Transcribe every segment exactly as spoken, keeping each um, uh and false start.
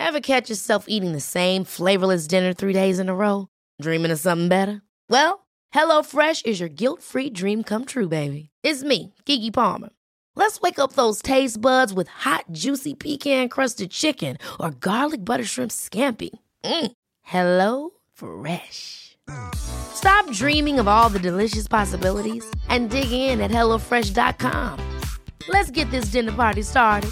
Ever catch yourself eating the same flavorless dinner three days in a row? Dreaming of something better? Well, HelloFresh is your guilt-free dream come true, baby. It's me, Keke Palmer. Let's wake up those taste buds with hot, juicy pecan-crusted chicken or garlic butter shrimp scampi. Mm. Hello Fresh. Stop dreaming of all the delicious possibilities and dig in at hello fresh dot com. Let's get this dinner party started.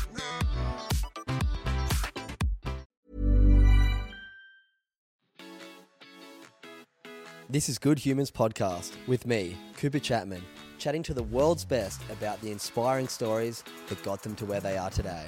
This is Good Humans Podcast with me, Cooper Chapman, chatting to the world's best about the inspiring stories that got them to where they are today.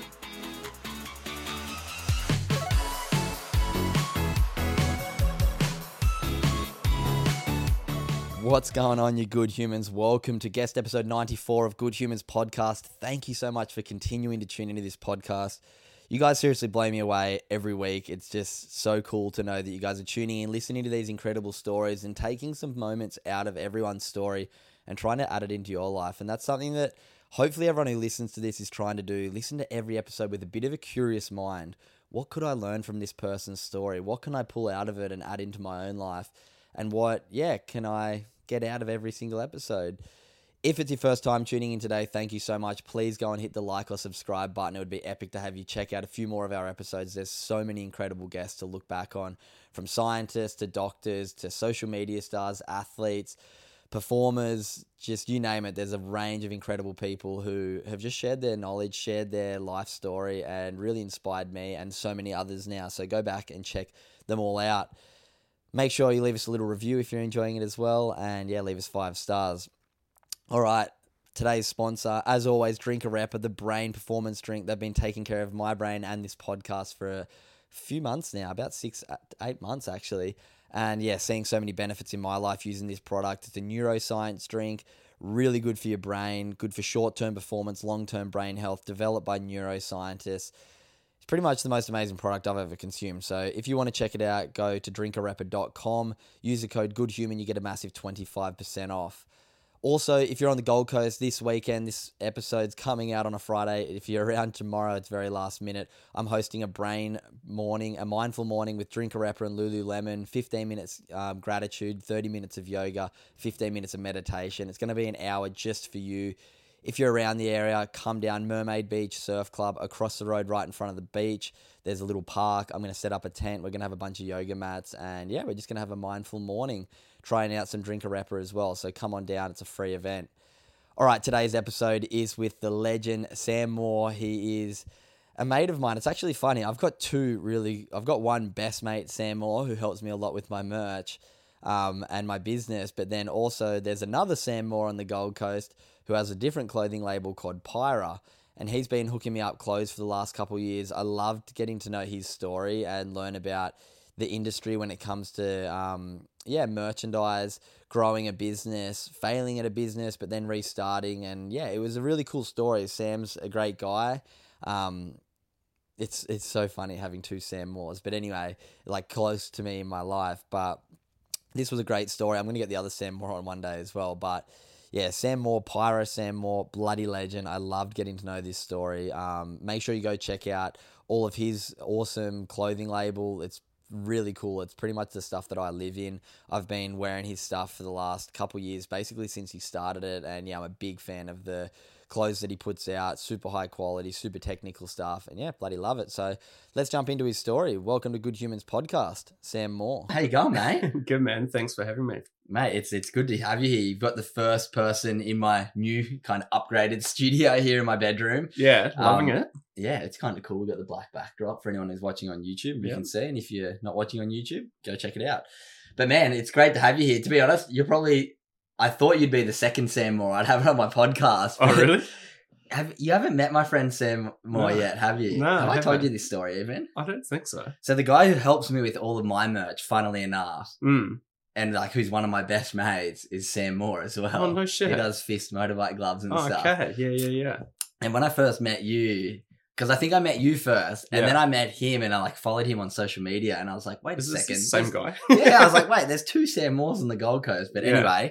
What's going on, you good humans? Welcome to guest episode ninety-four of Good Humans Podcast. Thank you so much for continuing to tune into this podcast. You guys seriously blow me away every week. It's just so cool to know that you guys are tuning in, listening to these incredible stories and taking some moments out of everyone's story and trying to add it into your life. And that's something that hopefully everyone who listens to this is trying to do. Listen to every episode with a bit of a curious mind. What could I learn from this person's story? What can I pull out of it and add into my own life? And what, yeah, can I get out of every single episode? If it's your first time tuning in today, thank you so much. Please go and hit the like or subscribe button. It would be epic to have you check out a few more of our episodes. There's so many incredible guests to look back on, from scientists to doctors to social media stars, athletes, performers, just you name it. There's a range of incredible people who have just shared their knowledge, shared their life story, and really inspired me and so many others now. So go back and check them all out. Make sure you leave us a little review if you're enjoying it as well. And yeah, leave us five stars. All right, today's sponsor, as always, Drink a Repper, the brain performance drink. They've been taking care of my brain and this podcast for a few months now, about six, eight months actually. And yeah, seeing so many benefits in my life using this product. It's a neuroscience drink, really good for your brain, good for short-term performance, long-term brain health, developed by neuroscientists. It's pretty much the most amazing product I've ever consumed. So if you want to check it out, go to drink a repper dot com, use the code GOODHUMAN, you get a massive twenty-five percent off. Also, if you're on the Gold Coast this weekend, this episode's coming out on a Friday. If you're around tomorrow, it's very last minute. I'm hosting a brain morning, a mindful morning with Drink a Repper and Lululemon. fifteen minutes um, gratitude, thirty minutes of yoga, fifteen minutes of meditation. It's going to be an hour just for you. If you're around the area, come down Mermaid Beach Surf Club, across the road right in front of the beach. There's a little park. I'm going to set up a tent. We're going to have a bunch of yoga mats. And yeah, we're just going to have a mindful morning, trying out some Drink a Repper as well. So come on down. It's a free event. All right, today's episode is with the legend, Sam Moore. He is a mate of mine. It's actually funny. I've got two really, I've got one best mate, Sam Moore, who helps me a lot with my merch um, and my business. But then also there's another Sam Moore on the Gold Coast who has a different clothing label called Pyra. And he's been hooking me up clothes for the last couple of years. I loved getting to know his story and learn about the industry when it comes to, um, yeah, merchandise, growing a business, failing at a business, but then restarting. And yeah, it was a really cool story. Sam's a great guy. Um, it's it's so funny having two Sam Moores. But anyway, like close to me in my life. But this was a great story. I'm going to get the other Sam Moore on one day as well. But yeah, Sam Moore, Pyra Sam Moore, bloody legend. I loved getting to know this story. Um, make sure you go check out all of his awesome clothing label. It's really cool. It's pretty much the stuff that I live in. I've been wearing his stuff for the last couple years, basically since he started it. And yeah, I'm a big fan of the clothes that he puts out. Super high quality, super technical stuff. And yeah, bloody love it. So let's jump into his story. Welcome to Good Humans Podcast, Sam Moore. How you going, mate? Good, man. Thanks for having me. Mate, it's it's good to have you here. You've got the first person in my new kind of upgraded studio here in my bedroom. Yeah, loving um, it. Yeah, it's kind of cool. We've got the black backdrop for anyone who's watching on YouTube. You yep. can see. And if you're not watching on YouTube, go check it out. But man, it's great to have you here. To be honest, you're probably... I thought you'd be the second Sam Moore. I'd have it on my podcast. Oh, really? Have, you haven't met my friend Sam Moore no. yet, have you? No, Have I, I told you this story even? I don't think so. So the guy who helps me with all of my merch, funnily enough, mm. and like who's one of my best mates, is Sam Moore as well. Oh, no shit. He does fist motorbike gloves and oh, stuff. Okay, yeah, yeah, yeah. And when I first met you... Because I think I met you first, and yeah. then I met him, and I like followed him on social media, and I was like, wait Is a this second. the same guy? Yeah, I was like, wait, there's two Sam Moores on the Gold Coast. But yeah. anyway,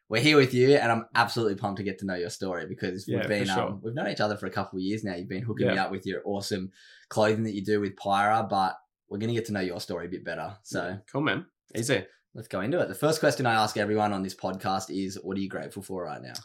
we're here with you, and I'm absolutely pumped to get to know your story because Yeah, we've been for sure. um, we've known each other for a couple of years now. You've been hooking me Yeah. up with your awesome clothing that you do with Pyra, but we're going to get to know your story a bit better. So Yeah. Cool, man. Easy. let's go into it. The first question I ask everyone on this podcast is, what are you grateful for right now?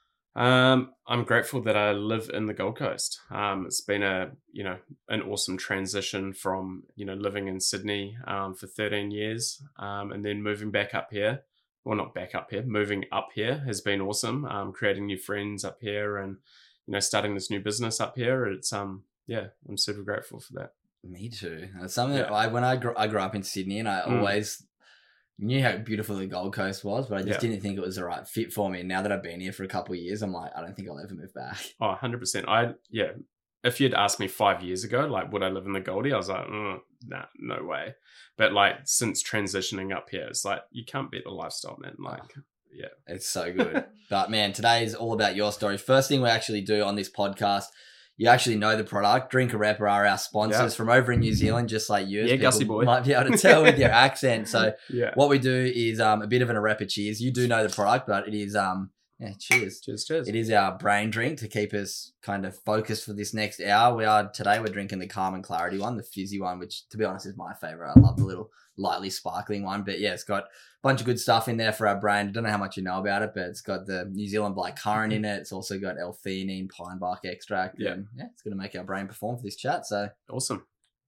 Um, I'm grateful that I live in the Gold Coast. Um, it's been a, you know, an awesome transition from, you know, living in Sydney um, for thirteen years um, and then moving back up here. Well, not back up here, moving up here has been awesome. Um, creating new friends up here and, you know, starting this new business up here. It's, um, yeah, I'm super grateful for that. Me too. It's something Yeah. that I, when I grew, I grew up in Sydney, and I Mm. always knew how beautiful the Gold Coast was, but I just Yeah. didn't think it was the right fit for me. And now that I've been here for a couple of years, I'm like, I don't think I'll ever move back. Oh, one hundred percent. I, yeah. If you'd asked me five years ago, like, would I live in the Goldie? I was like, mm, nah, no way. But like, since transitioning up here, it's like, you can't beat the lifestyle, man. Like, yeah. It's so good. But man, today is all about your story. First thing we actually do on this podcast, you actually know the product. Drink a Rep are our sponsors Yeah. from over in New Zealand, just like you. Yeah, People Gussie boy. might be able to tell with your accent. So Yeah. what we do is um, a bit of an Arepa cheers. You do know the product, but it is um, yeah, cheers. Cheers, cheers. It is our brain drink to keep us kind of focused for this next hour. We are today we're drinking the Calm and Clarity one, the fizzy one, which to be honest is my favorite. I love the little lightly sparkling one. But yeah, it's got a bunch of good stuff in there for our brain. I don't know how much you know about it, but it's got the New Zealand blackcurrant in it. It's also got L-theanine, pine bark extract. Yeah. And yeah, it's going to make our brain perform for this chat. So Awesome.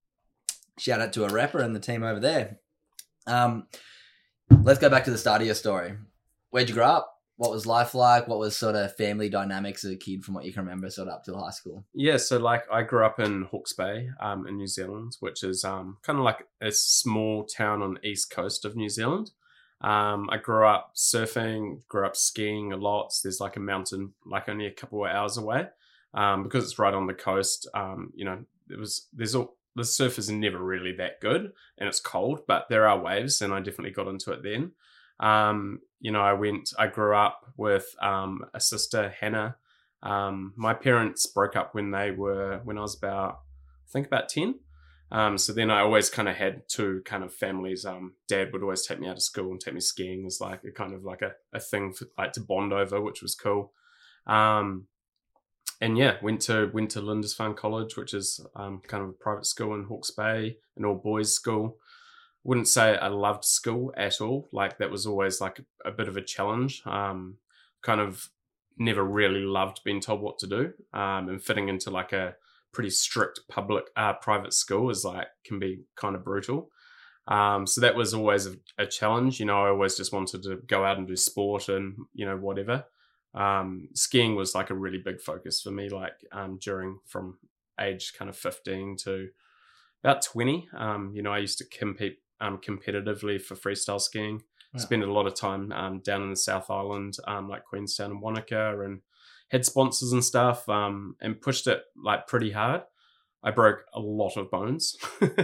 shout out to Arepa and the team over there. Um, let's go back to the start of your story. Where'd you grow up? What was life like? What was sort of family dynamics as a kid from what you can remember sort of up till high school? Yeah, so like I grew up in Hawke's Bay um, in New Zealand, which is um, kind of like a small town on the east coast of New Zealand. Um, I grew up surfing, grew up skiing a lot. So there's like a mountain like only a couple of hours away. Um, because it's right on the coast, um, you know, it was there's all the surf is never really that good and it's cold, but there are waves and I definitely got into it then. Um, you know, I went, I grew up with um, a sister, Hannah. Um, my parents broke up when they were, when I was about, I think about ten. Um, so then I always kind of had two kind of families. Um, Dad would always take me out of school and take me skiing as like a kind of like a, a thing for, like to bond over, which was cool. Um, and yeah, went to, went to Lindisfarne College, which is um, kind of a private school in Hawke's Bay, an all boys school. Wouldn't say I loved school at all. Like that was always like a bit of a challenge. Um, kind of never really loved being told what to do. Um, and fitting into like a pretty strict public, uh, private school is like, can be kind of brutal. Um, so that was always a, a challenge. You know, I always just wanted to go out and do sport and, you know, whatever. Um, skiing was like a really big focus for me, like, um, during from age kind of fifteen to about twenty. Um, you know, I used to compete Um, competitively for freestyle skiing. Wow. Spent a lot of time um, down in the South Island, um, like Queenstown and Wanaka, and had sponsors and stuff, um, and pushed it like pretty hard. I broke a lot of bones.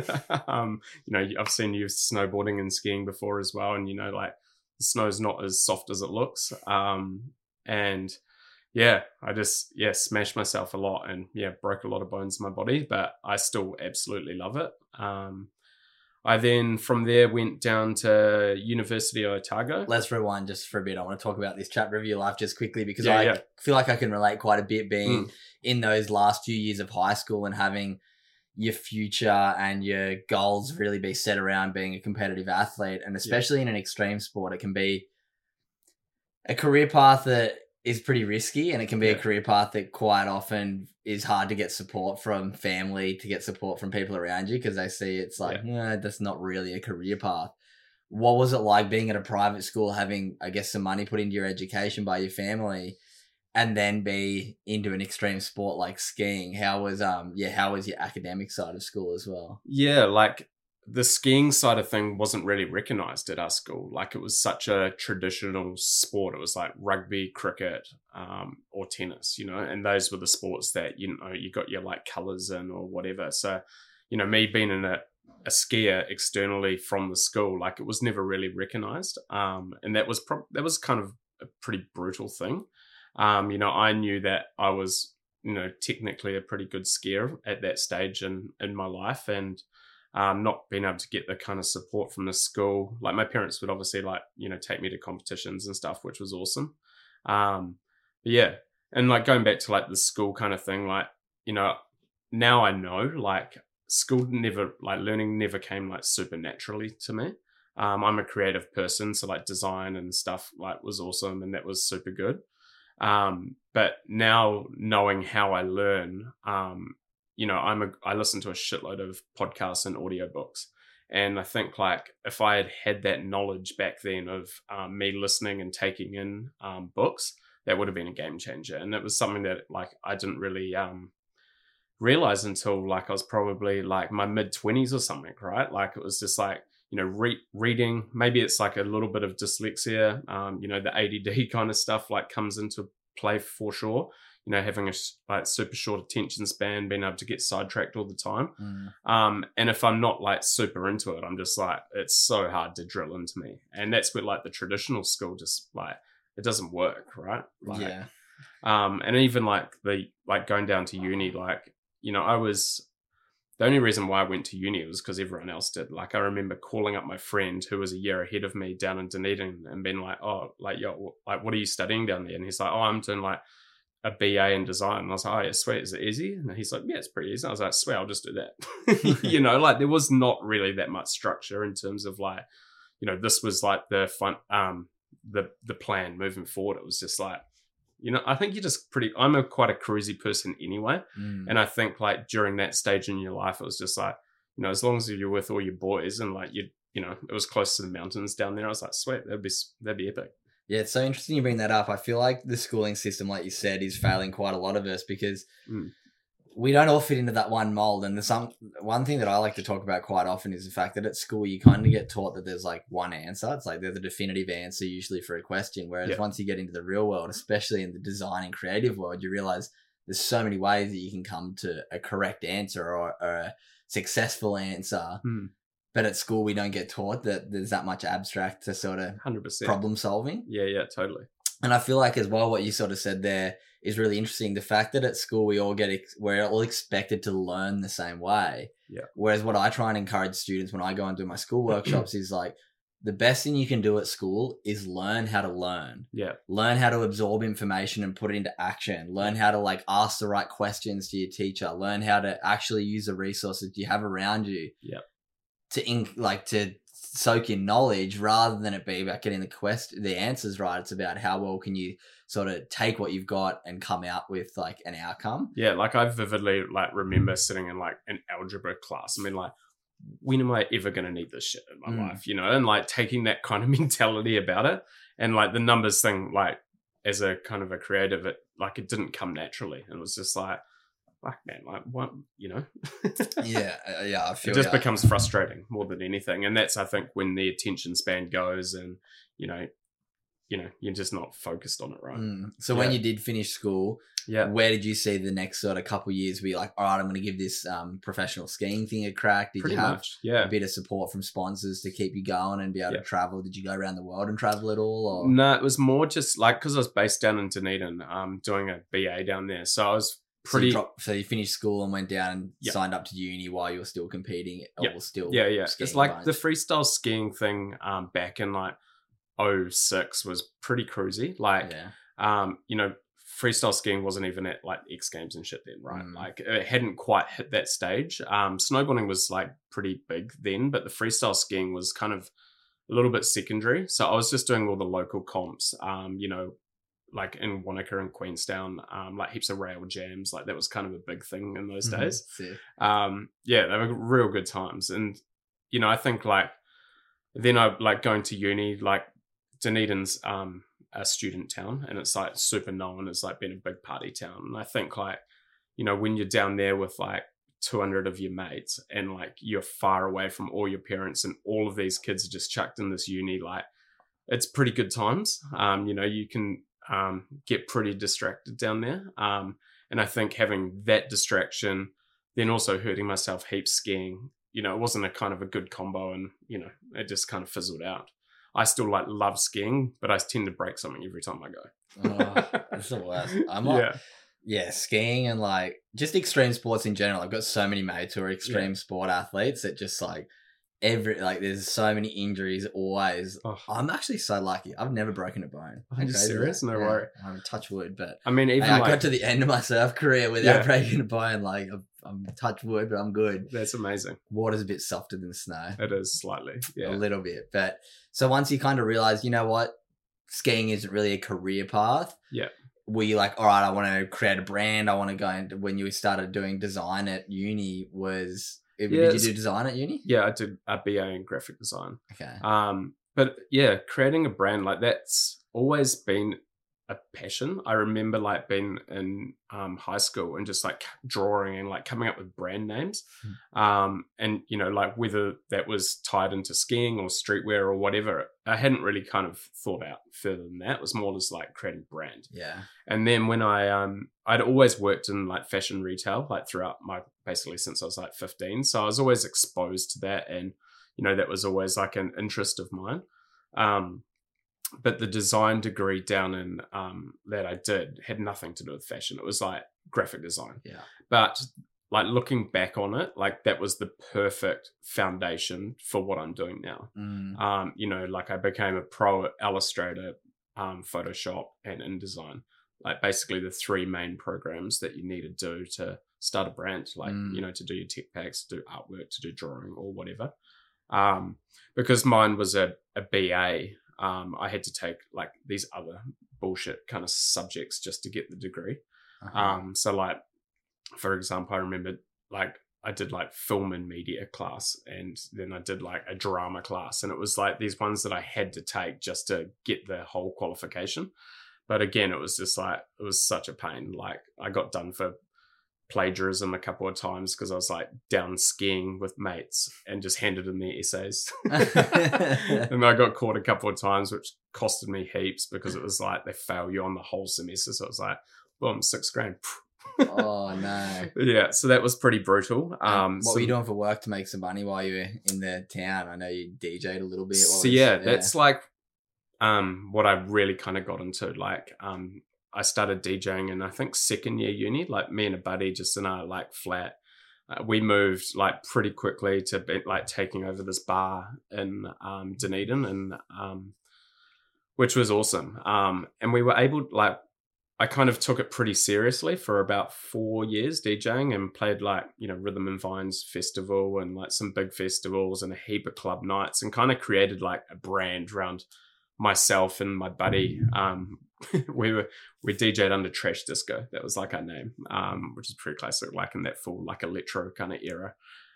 um, you know, I've seen you snowboarding and skiing before as well, and you know, like the snow's not as soft as it looks. Um, and yeah, I just yeah smashed myself a lot, and yeah broke a lot of bones in my body, but I still absolutely love it. Um, I then, from there, went down to University of Otago. Let's rewind just for a bit. I want to talk about this chapter of your life just quickly because Yeah, I yeah. feel like I can relate quite a bit being Mm. in those last few years of high school and having your future and your goals really be set around being a competitive athlete. And especially in an extreme sport, it can be a career path that is pretty risky, and it can be Yeah. a career path that quite often is hard to get support from family, to get support from people around you because they see it's like, yeah, that's not really a career path. What was it like being at a private school, having, I guess, some money put into your education by your family, and then be into an extreme sport like skiing? How was um yeah, how was your academic side of school as well? Yeah, like the skiing side of thing wasn't really recognized at our school. Like it was such a traditional sport. It was like rugby, cricket, um, or tennis, you know, and those were the sports that, you know, you got your like colors in or whatever. So, you know, me being in a, a skier externally from the school, like it was never really recognized. Um, and that was, pro- that was kind of a pretty brutal thing. Um, you know, I knew that I was, you know, technically a pretty good skier at that stage in, in my life. And, um, not being able to get the kind of support from the school. Like my parents would obviously like, you know, take me to competitions and stuff, which was awesome. Um, but yeah. And like going back to like the school kind of thing, like, you know, now I know like school never, like learning never came like super naturally to me. Um, I'm a creative person, so like design and stuff like was awesome and that was super good. Um, but now knowing how I learn, um, you know, I'm a, I listen to a shitload of podcasts and audiobooks. And I think like if I had had that knowledge back then of um, me listening and taking in um, books, that would have been a game changer. And it was something that like I didn't really um, realize until like I was probably like my mid twenties or something, right? Like it was just like, you know, re- reading, maybe it's like a little bit of dyslexia, um, you know, the A D D kind of stuff like comes into play for sure. You know, having a like super short attention span, being able to get sidetracked all the time. Mm. Um, and if I'm not like super into it, I'm just like, it's so hard to drill into me. And that's where like the traditional school just like, it doesn't work, right? Like, yeah. Um, and even like the, like going down to uni, like, you know, I was, the only reason why I went to uni was because everyone else did. Like, I remember calling up my friend who was a year ahead of me down in Dunedin and being like, oh, like, yo, like, what are you studying down there? And he's like, oh, I'm doing like a B A in design. And I was like, oh, yeah, sweet. Is it easy? And he's like, yeah, it's pretty easy. And I was like, sweet, I'll just do that. You know, like there was not really that much structure in terms of like, you know, this was like the fun, um, the, the plan moving forward. It was just like, you know, I think you're just pretty, I'm a quite a cruisy person anyway. Mm. And I think like during that stage in your life, it was just like, you know, as long as you're with all your boys and like, you, you know, it was close to the mountains down there. I was like, sweet, that'd be, that'd be epic. Yeah. It's so interesting you bring that up. I feel like the schooling system, like you said, is failing quite a lot of us because mm. we don't all fit into that one mold. And there's some, one thing that I like to talk about quite often is the fact that at school, you kind of get taught that there's like one answer. It's like there's a definitive answer usually for a question. Whereas yep. once you get into the real world, especially in the design and creative world, you realize there's so many ways that you can come to a correct answer or, or a successful answer. Hmm. But at school, we don't get taught that there's that much abstract to sort of one hundred percent problem solving. Yeah, yeah, totally. And I feel like as well, what you sort of said there is really interesting. The fact that at school we all get, ex- we're all expected to learn the same way. Yeah. Whereas what I try and encourage students when I go and do my school workshops is like, the best thing you can do at school is learn how to learn. Yeah. Learn how to absorb information and put it into action. Learn how to like ask the right questions to your teacher. Learn how to actually use the resources you have around you. Yeah. To in, like to soak in knowledge rather than it be about getting the quest the answers right. It's about how well can you sort of take what you've got and come out with like an outcome. Yeah, like I vividly like remember sitting in like an algebra class. I mean, like, when am I ever going to need this shit in my mm. life? You know, and like taking that kind of mentality about it, and like the numbers thing, like as a kind of a creative, it like it didn't come naturally. It was just like, fuck man, like what, you know? yeah, yeah. I feel it just yeah. becomes frustrating more than anything, and that's I think when the attention span goes, and you know, you know, you're just not focused on it, right? Mm. So yeah. when you did finish school, yeah, where did you see the next sort of couple of years? Were you like, all right, I'm going to give this um, professional skiing thing a crack? Did Pretty you have much, yeah. a bit of support from sponsors to keep you going and be able yeah. to travel? Did you go around the world and travel at all? Or? No, it was more just like because I was based down in Dunedin, um, doing a B A down there, so I was pretty. So you, dropped, so you finished school and went down and yep. signed up to uni while you were still competing, or yep. still yeah, yeah. It's like bunch. The freestyle skiing thing um, back in like oh six was pretty cruisy. Like, yeah. um, you know, freestyle skiing wasn't even at like X Games and shit then, right? Mm. Like it hadn't quite hit that stage. Um, snowboarding was like pretty big then, but the freestyle skiing was kind of a little bit secondary. So I was just doing all the local comps, um, you know, like in Wanaka and Queenstown, um, like heaps of rail jams. Like that was kind of a big thing in those mm-hmm. days. Sick. Um, yeah, they were real good times. And, you know, I think like, then I like going to uni, like Dunedin's, um, a student town, and it's like super known as like being a big party town. And I think like, you know, when you're down there with like two hundred of your mates and like you're far away from all your parents and all of these kids are just chucked in this uni, like it's pretty good times. Um, you know, you can um, get pretty distracted down there. Um, and I think having that distraction, then also hurting myself heaps skiing, you know, it wasn't a kind of a good combo, and, you know, it just kind of fizzled out. I still like love skiing, but I tend to break something every time I go. Oh, that's the worst. I'm like, yeah. yeah, skiing and like just extreme sports in general. I've got so many mates who are extreme Yeah. sport athletes that just like every like there's so many injuries always. Oh. I'm actually so lucky. I've never broken a bone. Are How you crazy is serious? that? No Yeah. worry. I'm touch wood, but I mean, even hey, I like got to the end of my surf career without Yeah. breaking a bone. Like I'm, I'm touch wood, but I'm good. that's amazing. Water's a bit softer than snow. It is slightly. Yeah. A little bit. But so once you kind of realize, you know what, skiing isn't really a career path. Yeah. Were you like, all right, I want to create a brand. I want to go into, when you started doing design at uni was, Yeah, did you it's- do design at uni? Yeah, I did a B A in graphic design. Okay. Um, but yeah, creating a brand like that's always been a passion. I remember like being in um, high school and just like drawing and like coming up with brand names. Hmm. Um, and you know, like whether that was tied into skiing or streetwear or whatever, I hadn't really kind of thought out further than that. It was more just like creating brand. Yeah. And then when I um I'd always worked in like fashion retail like throughout my basically since I was like fifteen. So I was always exposed to that, and you know that was always like an interest of mine. Um but the design degree down in um that I did had nothing to do with fashion. It was like graphic design. Yeah. But like looking back on it, like that was the perfect foundation for what I'm doing now. Mm. Um, you know, like I became a pro illustrator, um, Photoshop, and InDesign. Like basically the three main programs that you need to do to start a brand, like, Mm. you know, to do your tech packs, to do artwork, to do drawing or whatever. Um, because mine was a, a B A, um, I had to take like these other bullshit kind of subjects just to get the degree. Uh-huh. Um, so like, for example, I remember like I did like film and media class, and then I did like a drama class, and it was like these ones that I had to take just to get the whole qualification. But again, it was just like, it was such a pain. Like I got done for plagiarism a couple of times because I was like down skiing with mates and just handed in their essays. And I got caught a couple of times, which costed me heaps because it was like they fail you on the whole semester. So it was like, boom, six grand. Oh no. Yeah, so that was pretty brutal. Um, what so, were you doing for work to make some money while you were in the town? I know you D J'd a little bit. What So was- yeah, that's like um, what I really kind of got into. Like um, I started DJing in I think second year uni. Like me and a buddy just in our like flat. Uh, we moved like pretty quickly to be, like taking over this bar in um, Dunedin, and um, which was awesome. Um, and we were able like. I kind of took it pretty seriously for about four years DJing, and played like, you know, Rhythm and Vines Festival and like some big festivals and a heap of club nights, and kind of created like a brand around myself and my buddy. Um, we were, we D J'd under Trash Disco. That was like our name, um, which is pretty classic, like in that full like electro kind of era.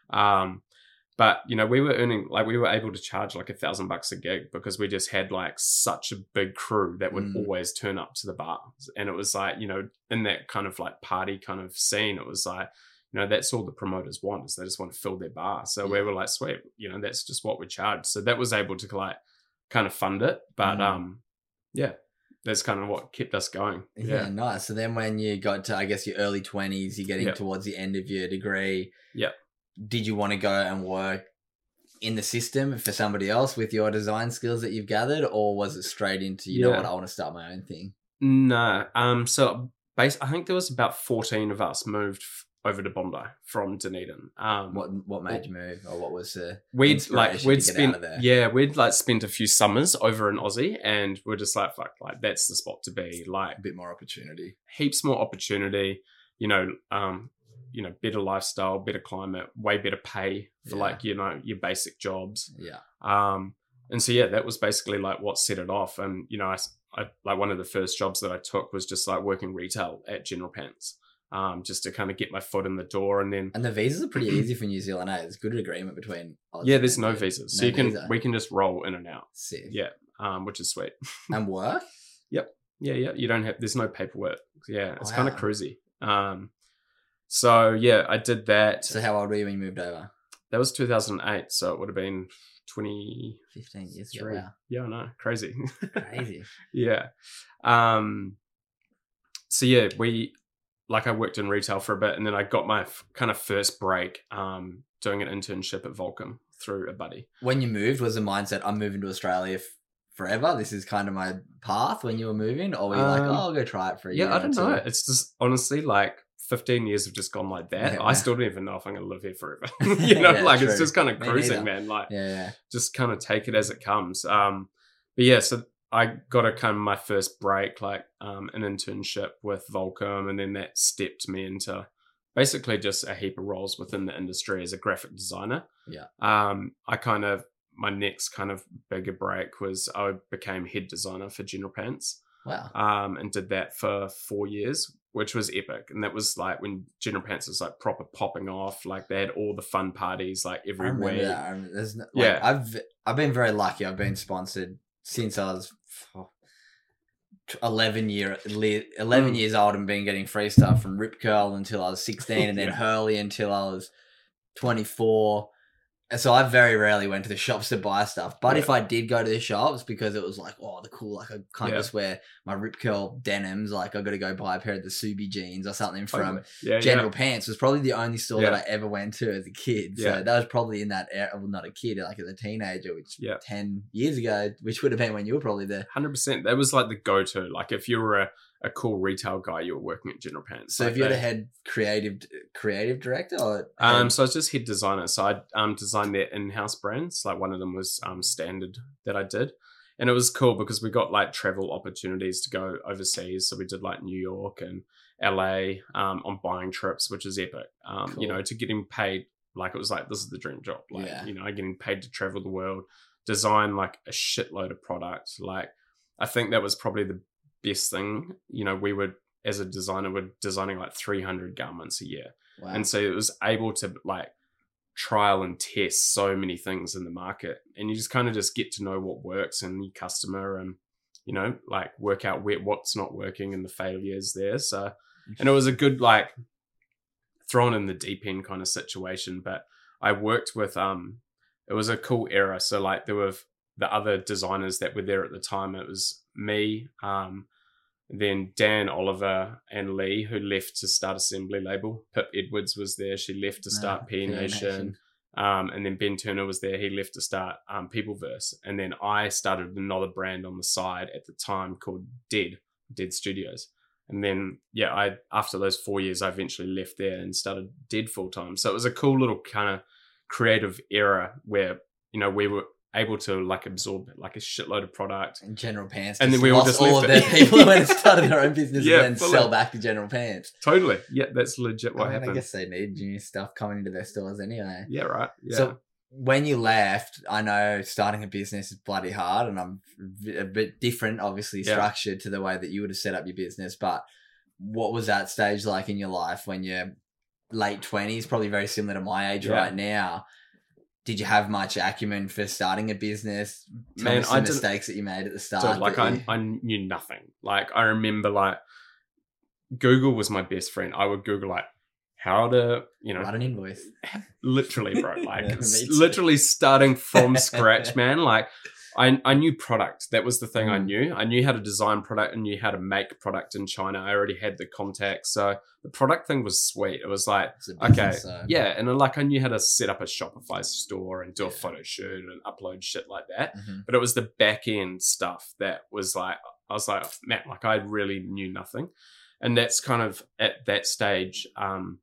Um, But, you know, we were earning, like, we were able to charge like a thousand bucks a gig because we just had like such a big crew that would Mm. always turn up to the bars. And it was like, you know, in that kind of like party kind of scene, it was like, you know, that's all the promoters want, is they just want to fill their bar. So we Yeah. were like, sweet, you know, that's just what we charge. So that was able to like kind of fund it. But Mm. um, yeah, that's kind of what kept us going. Yeah, Yeah. nice. So then when you got to, I guess, your early twenties, you're getting Yeah. towards the end of your degree. Yeah. Did you want to go and work in the system for somebody else with your design skills that you've gathered, or was it straight into, you know Yeah. what, I want to start my own thing? No. Um, so base, I think there was about fourteen of us moved f- over to Bondi from Dunedin. Um, What what made you move, or what was the We'd like inspiration we'd to get spent out of there? yeah we'd like spent a few summers over in Aussie, and we're just like, fuck, like that's the spot to be. Like A bit more opportunity. heaps more opportunity, you know, um, you know, better lifestyle, better climate, way better pay for Yeah. like, you know, your basic jobs. Yeah. Um, and so yeah, that was basically like what set it off. And you know, I, I like one of the first jobs that I took was just like working retail at General Pants, um, just to kind of get my foot in the door, and then And the visas are pretty easy for New Zealand, eh? There's good agreement between Oz yeah, there's and no the- visas, so no you can visa. we can just roll in and out. Sick. Yeah, um, which is sweet. And work? Yeah, yeah. You don't have. There's no paperwork. Yeah, it's kind of Wow. cruisy. Um, so yeah, I did that. So how old were you when you moved over? That was two thousand eight, so it would have been twenty-three. fifteen years ago. Wow. Yeah, I know, crazy. Crazy. Yeah. Um. So yeah, we like I worked in retail for a bit, and then I got my f- kind of first break um doing an internship at Volcom through a buddy. When you moved, was the mindset, I'm moving to Australia f- forever? This is kind of my path when you were moving? Or were you um, like, oh, I'll go try it for a yeah, year? Yeah, I don't know. It's just, honestly, like, fifteen years have just gone like that. Yeah, I still don't even know if I'm going to live here forever. you know, yeah, like, true. It's just kind of cruising, man. Like, yeah, yeah. just kind of take it as it comes. Um, but yeah, so I got a kind of my first break, like um, an internship with Volcom, and then that stepped me into basically just a heap of roles within the industry as a graphic designer. Yeah. Um, I kind of, my next kind of bigger break was I became head designer for General Pants. Wow. Um, and did that for four years, which was epic. And that was like when General Pants was like proper popping off. Like they had all the fun parties like every I remember week. That. I remember, there's no, like, yeah. I've I've been very lucky. I've been sponsored since I was oh, eleven year eleven mm. years old and been getting free stuff from Rip Curl until I was sixteen, and then yeah. Hurley until I was twenty-four. So I very rarely went to the shops to buy stuff. But yeah. if I did go to the shops, because it was like, oh, the cool, like I can't yeah. just wear my Rip Curl denims. Like I got to go buy a pair of the Subi jeans or something from yeah, General yeah. Pants. Was probably the only store yeah. that I ever went to as a kid. So yeah. that was probably in that era. Well, not a kid, like as a teenager, which yeah. ten years ago, which would have been when you were probably there. one hundred percent. That was like the go-to. Like if you were a, a cool retail guy, you were working at General Pants. So like if you're they, the head creative creative director? Or head... Um, so I was just head designer. So I um, designed their in-house brands. Like one of them was um, Standard that I did. And it was cool because we got like travel opportunities to go overseas. So we did like New York and L A um, on buying trips, which is epic. Um, cool. You know, to getting paid, like it was like, this is the dream job. Like, yeah. you know, getting paid to travel the world, design like a shitload of products. Like I think that was probably the best thing. You know, we would, as a designer, we're designing like three hundred garments a year. Wow. And so it was able to like trial and test so many things in the market, and you just kind of just get to know what works in your customer, and you know, like work out where what's not working and the failures there. So, and it was a good like thrown in the deep end kind of situation. But I worked with um it was a cool era. So like there were the other designers that were there at the time. It was me, um then Dan Oliver and Lee, who left to start Assembly Label. Pip Edwards was there. She left to start no, P Nation. Um, and then Ben Turner was there. He left to start um, Peopleverse. And then I started another brand on the side at the time called Dead, Dead Studios. And then, yeah, I after those four years, I eventually left there and started Dead full-time. So it was a cool little kind of creative era where, you know, we were able to like absorb like a shitload of product. And General Pants, and then we all just all left of it. their people who went and started their own business yeah, and then sell back to General Pants. Totally, yeah, that's legit what I mean, happened. I guess they need new stuff coming into their stores anyway. Yeah, right. Yeah. So when you left, I know starting a business is bloody hard, and I'm a bit different, obviously yeah. structured to the way that you would have set up your business. But what was that stage like in your life when you're late twenties? Probably very similar to my age yeah. right now. Did you have much acumen for starting a business? Tell Man, me some I mistakes that you made at the start. Dude, like I, you... I knew nothing. Like I remember, like Google was my best friend. I would Google like how to, you know, write an invoice. Literally, bro. Like yeah, literally starting from scratch, man. Like I, I knew product. That was the thing mm. I knew. I knew how to design product and knew how to make product in China. I already had the contacts. So the product thing was sweet. It was like, business, okay, so. yeah. And like I knew how to set up a Shopify store and do yeah. a photo shoot and upload shit like that. Mm-hmm. But it was the back end stuff that was like, I was like, man, like I really knew nothing. And that's kind of at that stage, um,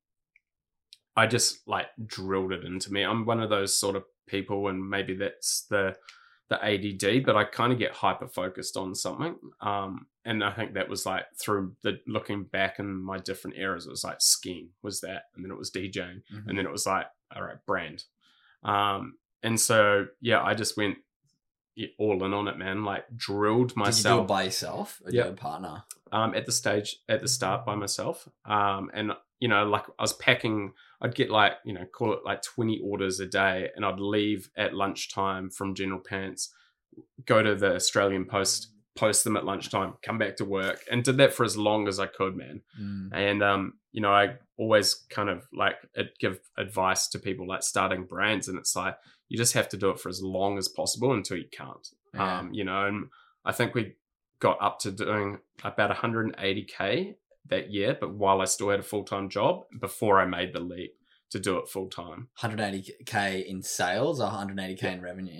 I just like drilled it into me. I'm one of those sort of people, and maybe that's the the A D D, but I kind of get hyper focused on something. Um, and I think that was like through the looking back in my different eras, it was like skiing was that, and then it was DJing, mm-hmm. and then it was like, all right, brand. Um, and so, yeah, I just went all in on it, man. Like drilled myself. Did you do it by yourself or yep. your partner? Um, at the stage, at the start by myself. Um, and you know, like I was packing, I'd get like, you know, call it like twenty orders a day, and I'd leave at lunchtime from General Pants, go to the Australian Post, post them at lunchtime, come back to work, and did that for as long as I could, man. Mm. And, um, you know, I always kind of like give advice to people like starting brands, and it's like, you just have to do it for as long as possible until you can't, yeah. um, you know, and I think we got up to doing about one hundred eighty K that year, but while I still had a full-time job before I made the leap to do it full-time. one hundred eighty K in sales or one hundred eighty K yeah. in revenue?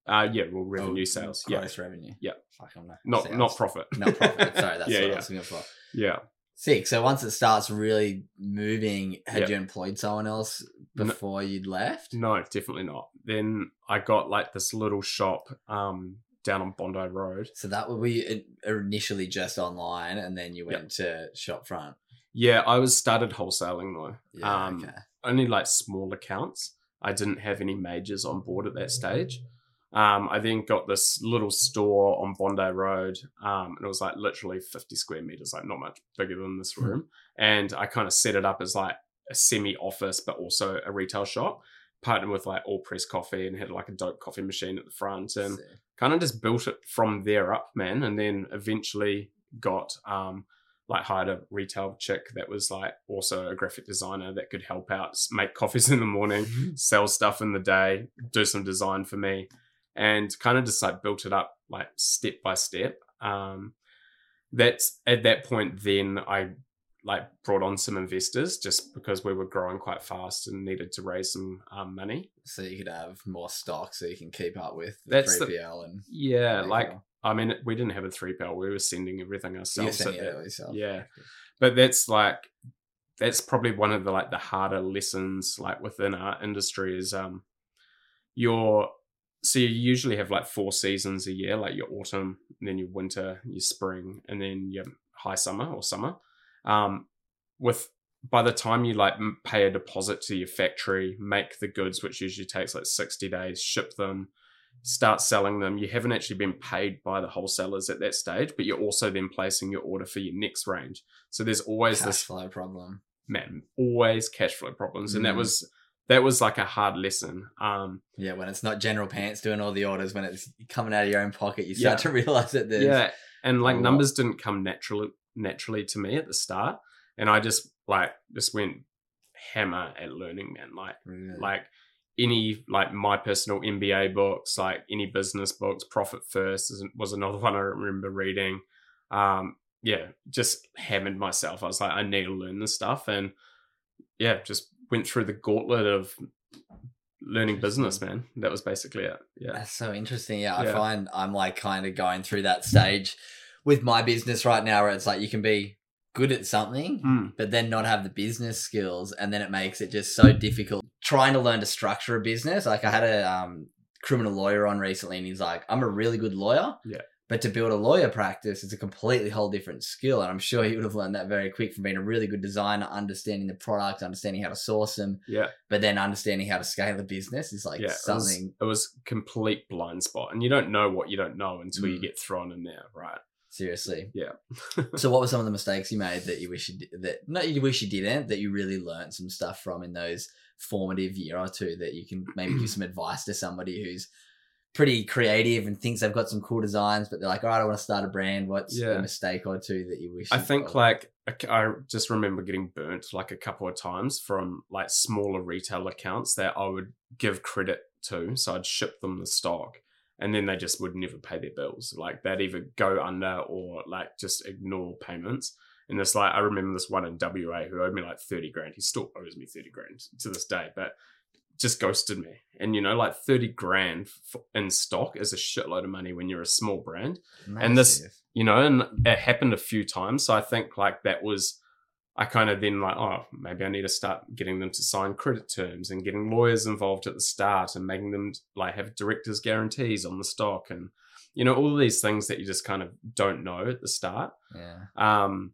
Uh, yeah, well, revenue Oh, sales. gross Yeah. revenue. Yeah. Fuck, I'm not, Not, sales. not profit. Not profit. Sorry, that's Yeah, what yeah. I was looking for. Yeah. Sick. So once it starts really moving, had Yep. you employed someone else before no, you'd left? No, definitely not. Then I got like this little shop um, down on Bondi Road. So that would be initially just online, and then you went yep. to Shopfront. Yeah, I was started wholesaling though. Yeah, um, okay. Only like small accounts. I didn't have any majors on board at that stage. Um, I then got this little store on Bondi Road, um, and it was like literally fifty square meters, like not much bigger than this room. And I kind of set it up as like a semi-office, but also a retail shop, partnered with like All Press Coffee, and had like a dope coffee machine at the front, and kind of just built it from there up, man. And then eventually got um, like hired a retail chick that was like also a graphic designer that could help out, make coffees in the morning, sell stuff in the day, do some design for me. And kind of just like built it up like step by step. Um, that's at that point, then I like brought on some investors just because we were growing quite fast and needed to raise some um, money. So you could have more stock so you can keep up with the That's three P L. And yeah, like, I mean, we didn't have a three P L. We were sending everything ourselves. You're sending it yourself. Yeah. But that's like, that's probably one of the like the harder lessons like within our industry is um, your... So you usually have like four seasons a year, like your autumn, and then your winter, your spring, and then your high summer or summer. Um, with by the time you like pay a deposit to your factory, make the goods, which usually takes like sixty days, ship them, start selling them, you haven't actually been paid by the wholesalers at that stage, but you're also then placing your order for your next range. So there's always cash this flow problem. Man, always cash flow problems, and mm. that was. That was like a hard lesson. Um, yeah, when it's not General Pants doing all the orders, when it's coming out of your own pocket, you start yeah. to realize that there's... Yeah, and like numbers didn't come naturally naturally to me at the start. And I just like just went hammer at learning, man. Like, really? like any, like my personal M B A books, like any business books, Profit First was another one I remember reading. Um, yeah, just hammered myself. I was like, I need to learn this stuff. And yeah, just went through the gauntlet of learning business, man. That was basically it. Yeah. That's so interesting. Yeah, yeah. I find I'm like kind of going through that stage with my business right now where it's like you can be good at something, mm. but then not have the business skills. And then it makes it just so difficult trying to learn to structure a business. Like I had a um, criminal lawyer on recently and he's like, I'm a really good lawyer. Yeah. But to build a lawyer practice is a completely whole different skill. And I'm sure he would have learned that very quick from being a really good designer, understanding the product, understanding how to source them. Yeah. But then understanding how to scale a business is like yeah, something. It was, it was complete blind spot. And you don't know what you don't know until mm. you get thrown in there, right? Seriously. Yeah. So what were some of the mistakes you made that you wish you did, that not you wish you didn't, that you really learned some stuff from in those formative year or two that you can maybe give some advice to somebody who's pretty creative and thinks they've got some cool designs, but they're like, all right, I want to start a brand. What's yeah. a mistake or two that you wish? I think like, I just remember getting burnt like a couple of times from like smaller retail accounts that I would give credit to. So I'd ship them the stock and then they just would never pay their bills. Like they'd either go under or like just ignore payments. And it's like, I remember this one in W A who owed me like thirty grand. He still owes me thirty grand to this day, but just ghosted me. And, you know, like thirty grand in stock is a shitload of money when you're a small brand. Massive. And this, you know, and it happened a few times. So I think like that was, I kind of then like, oh, maybe I need to start getting them to sign credit terms and getting lawyers involved at the start and making them like have directors guarantees on the stock. And, you know, all of these things that you just kind of don't know at the start. Yeah. Um,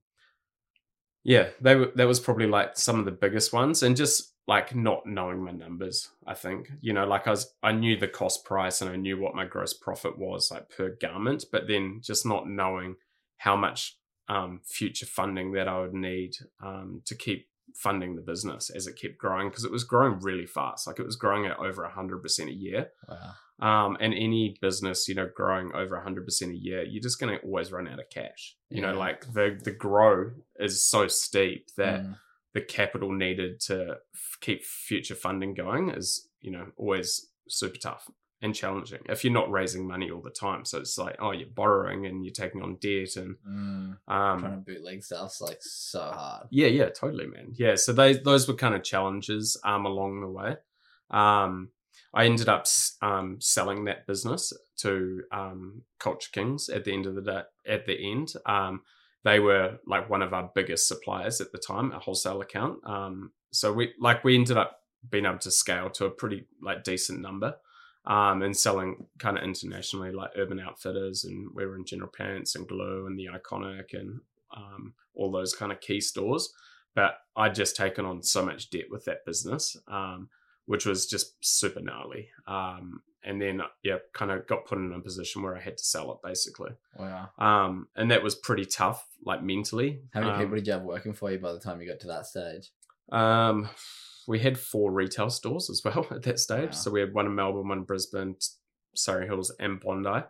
yeah, they were, that was probably like some of the biggest ones. And just, like not knowing my numbers, I think, you know, like I was, I knew the cost price and I knew what my gross profit was like per garment, but then just not knowing how much um, future funding that I would need um, to keep funding the business as it kept growing, because it was growing really fast. Like it was growing at over a hundred percent a year. Wow. Um, and any business, you know, growing over a hundred percent a year, you're just going to always run out of cash. You yeah. know, like the, the grow is so steep that mm. the capital needed to f- keep future funding going is, you know, always super tough and challenging if you're not raising money all the time. So it's like, oh, you're borrowing and you're taking on debt and mm. um, trying to bootleg stuff's like so hard. Yeah, yeah, totally, man. Yeah, so they those were kind of challenges um along the way. Um, I ended up um, selling that business to um, Culture Kings at the end of the day. At the end, um, they were like one of our biggest suppliers at the time, a wholesale account. Um, so we like we ended up being able to scale to a pretty like decent number, um, and selling kind of internationally, like Urban Outfitters, and we were in General Pants and Glue and the Iconic and um, all those kind of key stores. But I'd just taken on so much debt with that business. Um, which was just super gnarly. Um, and then, yeah, kind of got put in a position where I had to sell it, basically. Wow. Um, and that was pretty tough, like mentally. How many um, people did you have working for you by the time you got to that stage? Um, we had four retail stores as well at that stage. Wow. So we had one in Melbourne, one in Brisbane, Surrey Hills, and Bondi.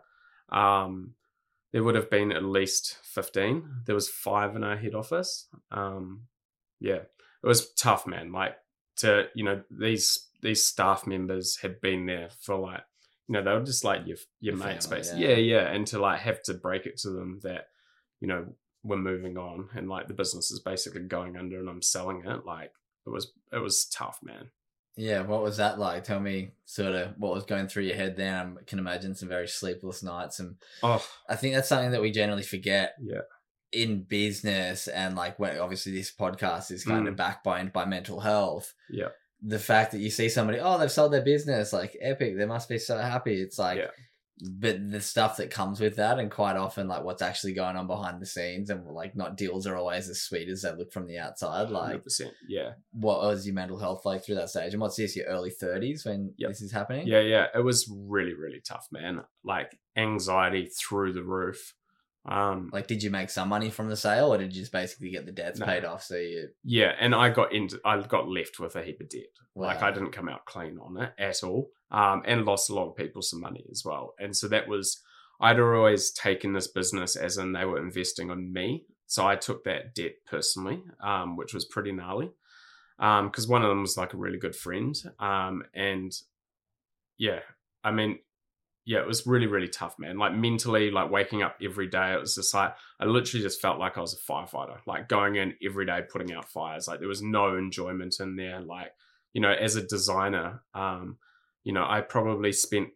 Um, there would have been at least fifteen. There was five in our head office. Um, yeah, it was tough, man. Like, to, you know, these these staff members had been there for like, you know, they were just like your your, your mates, basically. Yeah. yeah, yeah. And to like have to break it to them that, you know, we're moving on and like the business is basically going under and I'm selling it, like it was it was tough, man. Yeah, what was that like? Tell me sort of what was going through your head then. I can imagine some very sleepless nights, and oh, I think that's something that we generally forget. Yeah. In business, and like when obviously this podcast is kind Mm. of backboned by mental health. Yeah. The fact that you see somebody, oh, they've sold their business, like epic, they must be so happy. It's like, Yeah. but the stuff that comes with that, and quite often like what's actually going on behind the scenes, and like not deals are always as sweet as they look from the outside. Like, one hundred percent. Yeah. what was your mental health like through that stage? And what's this, your early thirties when Yep. this is happening? Yeah, yeah. It was really, really tough, man. Like anxiety through the roof. Um, Like, did you make some money from the sale, or did you just basically get the debts No. paid off? So you, yeah, and I got into, I got left with a heap of debt. wow. Like I didn't come out clean on it at all, um, and lost a lot of people some money as well. And so that was, I'd always taken this business as in they were investing on me. So I took that debt personally, um, which was pretty gnarly, because one of them was like a really good friend, um, and yeah, I mean. Yeah, it was really, really tough, man. Like mentally, like waking up every day, it was just like, I literally just felt like I was a firefighter, like going in every day, putting out fires. Like there was no enjoyment in there. Like, you know, as a designer, um, you know, I probably spent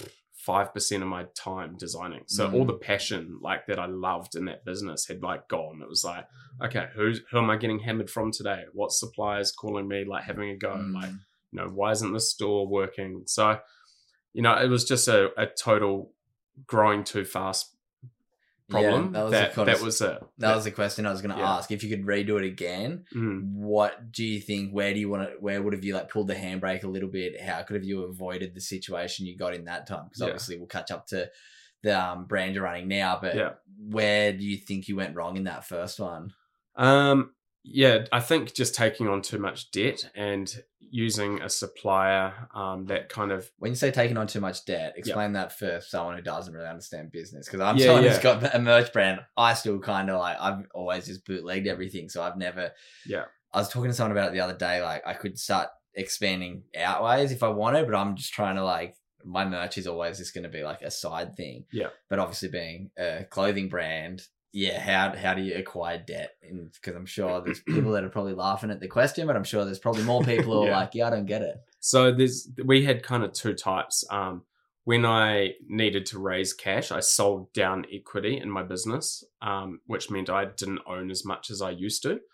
five percent of my time designing. So Mm. all the passion like that I loved in that business had like gone. It was like, okay, who's, who am I getting hammered from today? What suppliers calling me, like having a go? Mm. Like, you know, why isn't the store working? So, you know, it was just a, a total growing too fast problem. Yeah, that was that, the kind that of- was it. That was the question I was going to Yeah. ask. If you could redo it again, Mm. what do you think? Where do you want to? Where would have you like pulled the handbrake a little bit? How could have you avoided the situation you got in that time? Because Yeah. obviously we'll catch up to the um, brand you're running now. But Yeah. where do you think you went wrong in that first one? Um, yeah, I think just taking on too much debt and using a supplier um, that kind of When you say taking on too much debt, explain that for someone who doesn't really understand business. Because I'm Yeah, someone yeah. who's got a merch brand. I still kind of like, I've always just bootlegged everything. So I've never, yeah, I was talking to someone about it the other day. Like I could start expanding outways if I wanted, but I'm just trying to like, my merch is always just going to be like a side thing. Yeah. But obviously being a clothing brand, yeah, how how do you acquire debt? Because I'm sure there's people that are probably laughing at the question, but I'm sure there's probably more people who are Yeah. like, yeah, I don't get it. So there's we had kind of two types. Um, when I needed to raise cash, I sold down equity in my business, um, which meant I didn't own as much as I used to.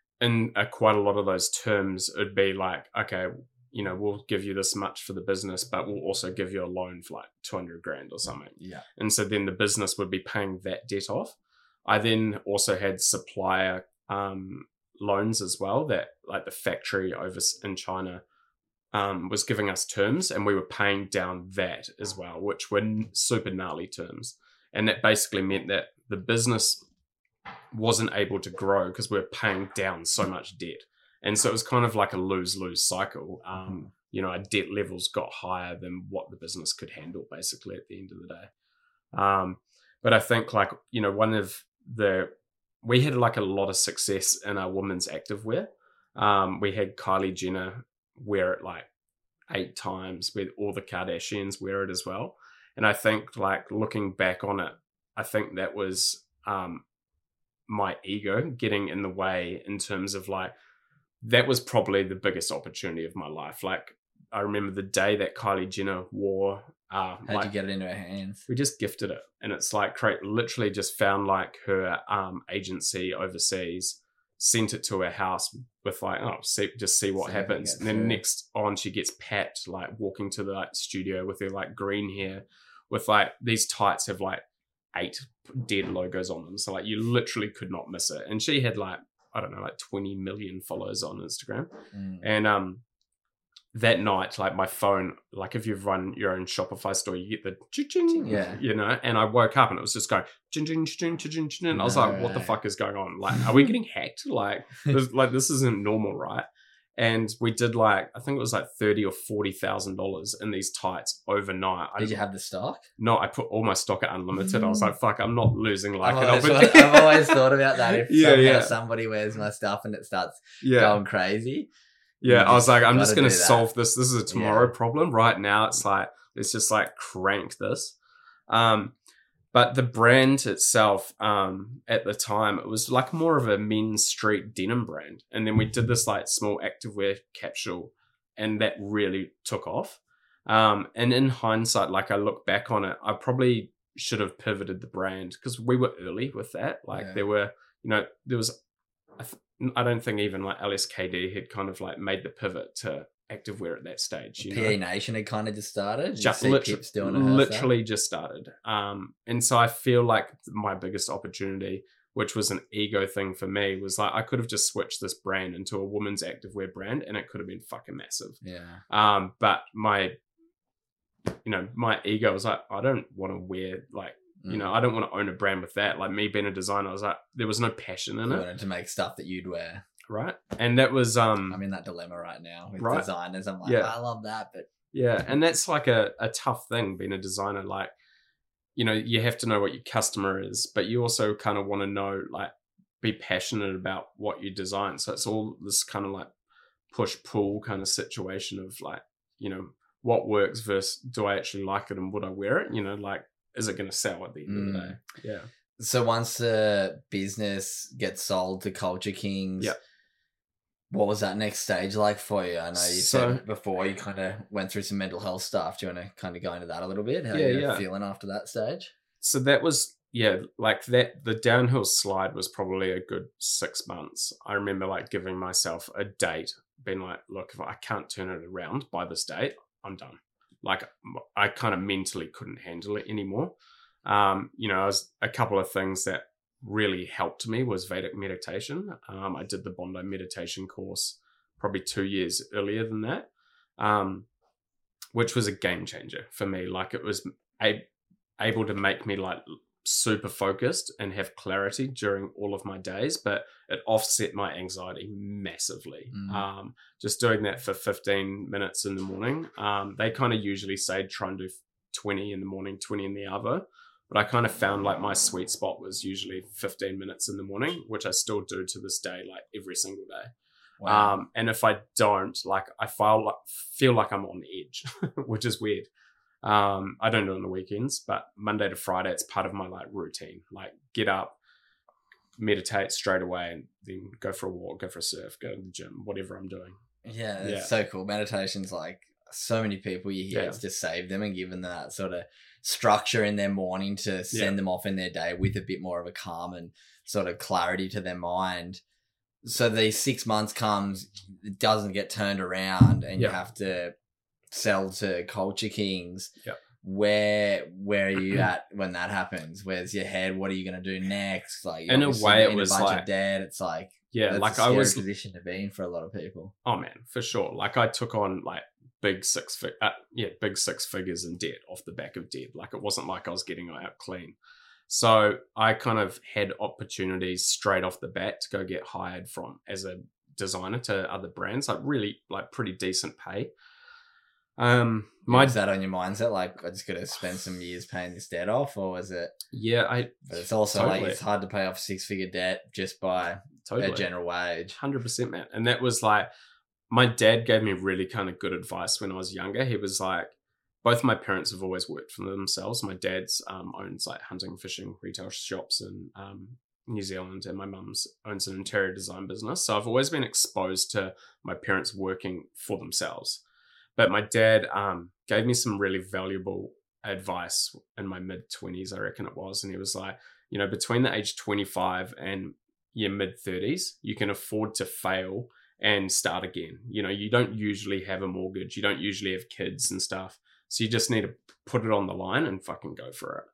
In uh, quite a lot of those terms, it'd be like, okay, you know, we'll give you this much for the business, but we'll also give you a loan for like two hundred grand or something. Yeah. And so then the business would be paying that debt off. I then also had supplier um, loans as well, that like the factory over s- in China um, was giving us terms, and we were paying down that as well, which were n- super gnarly terms. And that basically meant that the business wasn't able to grow because we were paying down so much debt. And so it was kind of like a lose-lose cycle. Um, you know, our debt levels got higher than what the business could handle basically at the end of the day. Um, but I think like, you know, one of the, we had like a lot of success in our women's activewear. Um, we had Kylie Jenner wear it like eight times, with all the Kardashians wear it as well. And I think like looking back on it, I think that was um, my ego getting in the way in terms of like, that was probably the biggest opportunity of my life. Like I remember the day that Kylie Jenner wore. Uh, How'd like, you get it into her hands? We just gifted it, and it's like create. Literally, just found like her um agency overseas, sent it to her house with like, oh, see, just see what See if it happens. gets And then through. next on, she gets Pat like walking to the like, studio with her like green hair, with like these tights have like eight dead logos on them, so like you literally could not miss it. And she had like I don't know like twenty million followers on Instagram, Mm. and um. That night, like my phone, like if you've run your own Shopify store, you get the ching, Yeah. you know. And I woke up and it was just going ching, ching, ching, ching, ching. And I was No like, "What the way. fuck is going on? Like, are we getting hacked? Like, this, like this isn't normal, right?" And we did like I think it was like thirty or forty thousand dollars in these tights overnight. I, Did you have the stock? No, I put all my stock at unlimited. I was like, "Fuck, I'm not losing like I've, an always, opportunity." I've always thought about that. If Yeah, somehow yeah. somebody wears my stuff and it starts yeah. going crazy. Yeah, You I was like, I'm gotta just going to do that. solve this. This is a tomorrow Yeah. problem. Right now, it's like, let's just like crank this. Um, but the brand itself, um, at the time, it was like more of a men's street denim brand. And then we did this like small activewear capsule, and that really took off. Um, and in hindsight, like I look back on it, I probably should have pivoted the brand because we were early with that. Like Yeah. there were, you know, there was, I th- I don't think even like L S K D had kind of like made the pivot to activewear at that stage. You P A know, Nation had kind of just started. Did you just see literally, Pips doing it herself? literally just started. Um, and so I feel like my biggest opportunity, which was an ego thing for me, was like I could have just switched this brand into a women's activewear brand, and it could have been fucking massive. Yeah. Um, but my, you know, my ego was like, I don't want to wear like. You know, I don't want to own a brand with that. Like me being a designer, I was like, there was no passion in You it, wanted to make stuff that you'd wear. right? And that was, um, I'm in that dilemma right now with Right. designers. I'm like, Yeah. I love that, but yeah, and that's like a, a tough thing being a designer. Like, you know, you have to know what your customer is, but you also kind of want to know, like, be passionate about what you design. So it's all this kind of like push pull kind of situation of like, you know, what works versus do I actually like it and would I wear it? You know, like, is it going to sell at the end of the Mm. day? Yeah. So once the business gets sold to Culture Kings, Yep. what was that next stage like for you? I know you So- said before you kind of went through some mental health stuff. Do you want to kind of go into that a little bit? How Yeah, you're yeah. feeling after that stage? So that was, yeah, like that, the downhill slide was probably a good six months. I remember like giving myself a date, being like, look, if I can't turn it around by this date, I'm done. Like I kind of mentally couldn't handle it anymore. Um, you know, I was, a couple of things that really helped me was Vedic meditation. Um, I did the Bondi meditation course probably two years earlier than that, um, which was a game changer for me. Like it was a, able to make me like super focused and have clarity during all of my days, but it offset my anxiety massively. Mm. Um, just doing that for fifteen minutes in the morning. Um, they kind of usually say try and do twenty in the morning, twenty in the other. But I kind of found like my sweet spot was usually fifteen minutes in the morning, which I still do to this day, like every single day. Wow. Um, and if I don't, like I feel like, feel like I'm on edge, which is weird. Um, I don't do it on the weekends, but Monday to Friday, it's part of my like routine. Like get up, meditate straight away, and then go for a walk, go for a surf, go to the gym, whatever I'm doing. Yeah, it's Yeah. so cool. Meditation's like so many people you hear, Yeah. it's just saved them and given them that sort of structure in their morning to send Yeah. them off in their day with a bit more of a calm and sort of clarity to their mind. So these six months comes, it doesn't get turned around and you Yeah. have to sell to Culture Kings. Yeah. Where where are you at when that happens? Where's your head? What are you gonna do next? Like In a obviously way, it in was a bunch like- of debt. It's like Yeah, that's like a I scary was position to be in for a lot of people. Oh man, for sure. Like I took on like big six, fi- uh, yeah, big six figures in debt off the back of debt. Like it wasn't like I was getting out clean. So I kind of had opportunities straight off the bat to go get hired from as a designer to other brands, like really like pretty decent pay. Um, My my was that on your mindset? Like I just got to spend some years paying this debt off, or was it? yeah, I But it's also like Totally. it's hard to pay off six figure debt just by totally a general wage. one hundred percent, man. And that was like, my dad gave me really kind of good advice when I was younger. He was like, both my parents have always worked for themselves. My dad's um, owns like hunting, fishing, retail shops in um, New Zealand, and my mum's owns an interior design business. So I've always been exposed to my parents working for themselves. but my dad um, gave me some really valuable advice in my mid twenties, I reckon it was. And he was like, you know, between the age twenty-five and your mid thirties, you can afford to fail and start again. You know, you don't usually have a mortgage. You don't usually have kids and stuff. So you just need to put it on the line and fucking go for it.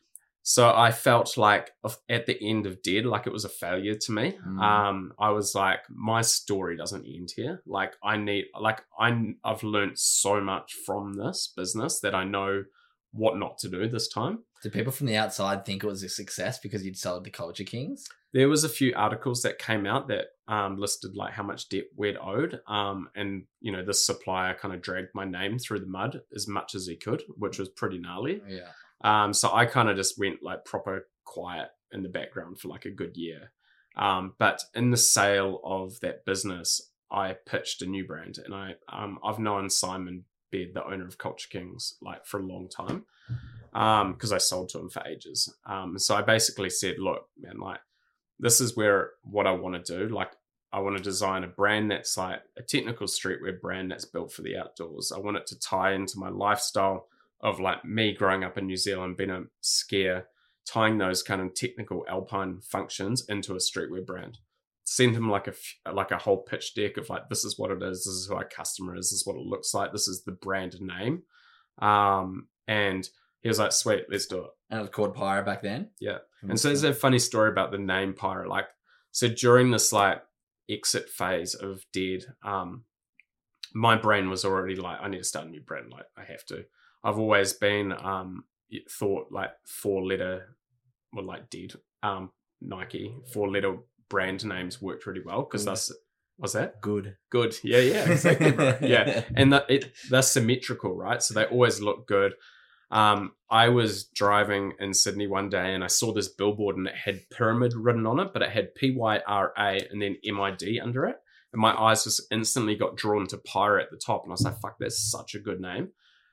So I felt like at the end of Dead, like it was a failure to me. Mm. Um, I was like, my story doesn't end here. Like I need, like I, I've learned so much from this business that I know what not to do this time. Did people from the outside think it was a success because you'd sold to Culture Kings? There was a few articles that came out that um, listed like how much debt we'd owed. Um, and, you know, this supplier kind of dragged my name through the mud as much as he could, which was pretty gnarly. Yeah. Um, so I kind of just went like proper quiet in the background for like a good year. Um, but in the sale of that business, I pitched a new brand, and I, um, I've known Simon Baird, the owner of Culture Kings, like for a long time, um, because I sold to him for ages. Um, so I basically said, look, man, like this is where what I want to do. Like I want to design a brand that's like a technical streetwear brand that's built for the outdoors. I want it to tie into my lifestyle of like me growing up in New Zealand, being a skier, tying those kind of technical alpine functions into a streetwear brand. Send him like a like a whole pitch deck of like, this is what it is, this is who our customer is, this is what it looks like, this is the brand name. Um, and he was like, sweet, let's do it. And it was called Pyra back then? Yeah. And so there's a funny story about the name Pyra. Like, so during this like exit phase of Dead, um, my brain was already like, I need to start a new brand. Like, I have to. I've always been um, thought like four letter, well, like Dead, um, Nike, four letter brand names worked really well because that's, what's that? Good. Good. Yeah, yeah, exactly, bro. Yeah. And that it they're symmetrical, right? So they always look good. Um, I was driving in Sydney one day and I saw this billboard and it had Pyramid written on it, but it had P Y R A and then M I D under it. And my eyes just instantly got drawn to Pyra at the top. And I was like, fuck, that's such a good name.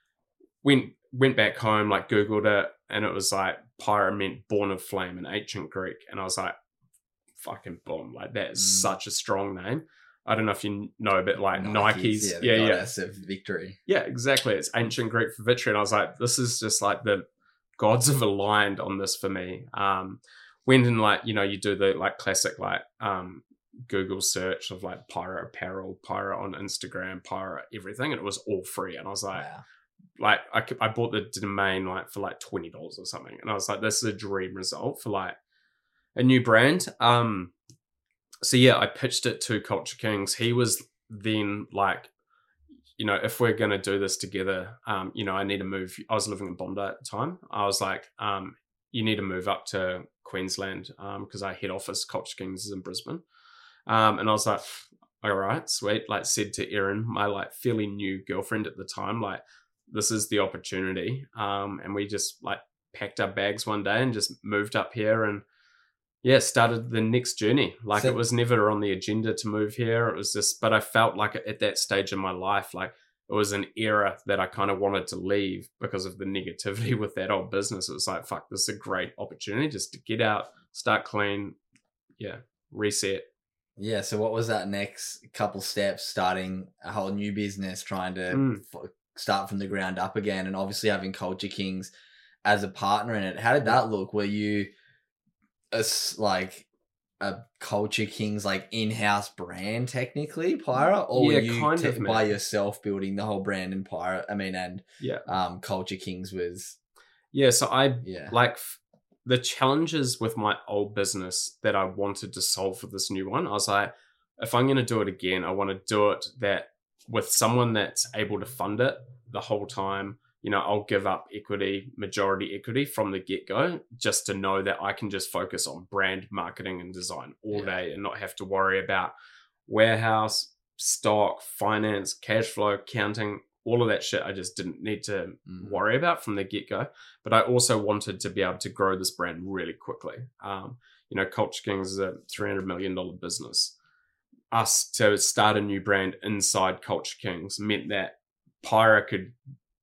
Went went back home, like Googled it, and it was like Pyra meant born of flame in ancient Greek. And I was like, fucking boom, like that is mm. such a strong name. I don't know if you know, but like Nike's, Nike's yeah, the yeah, goddess yeah. of victory. Yeah, exactly. It's ancient Greek for victory. And I was like, this is just like the gods have aligned on this for me. Um, went and like, you know, you do the like classic like um Google search of like Pyra apparel, Pyra on Instagram, Pyra everything, and it was all free. And I was like, wow. like I, I bought the domain like for like twenty dollars or something, and I was like, this is a dream result for like a new brand. Um, so yeah, I pitched it to Culture Kings. He was then like, you know, if we're gonna do this together, um, you know, I need to move. I was living in Bondi at the time. I was like, um, you need to move up to Queensland, um, because our head office Culture Kings is in Brisbane. Um, and I was like, all right, sweet. Like said to Erin, my like fairly new girlfriend at the time, like this is the opportunity. Um, and we just like packed our bags one day and just moved up here and yeah, started the next journey. Like so, it was never on the agenda to move here. It was just, but I felt like at that stage in my life, like it was an era that I kind of wanted to leave because of the negativity with that old business. It was like, fuck, this is a great opportunity just to get out, start clean. Yeah. Reset. Yeah. So what was that next couple steps, starting a whole new business, trying to mm. f- start from the ground up again, and obviously having Culture Kings as a partner in it? How did that look? Were you a, like a Culture Kings like in-house brand technically, Pyra, or yeah, were you kind t- of, by yourself building the whole brand in Pyra? I mean, and yeah, um, Culture Kings was yeah. So I yeah like f- the challenges with my old business that I wanted to solve for this new one. I was like, if I'm going to do it again, I want to do it that with someone that's able to fund it the whole time. You know, I'll give up equity, majority equity from the get-go, just to know that I can just focus on brand marketing and design all yeah. day and not have to worry about warehouse, stock, finance, cash flow, accounting, all of that shit. I just didn't need to mm. worry about from the get-go. But I also wanted to be able to grow this brand really quickly. Um, you know, Culture Kings is a three hundred million dollars business. Us to start a new brand inside Culture Kings meant that Pyra could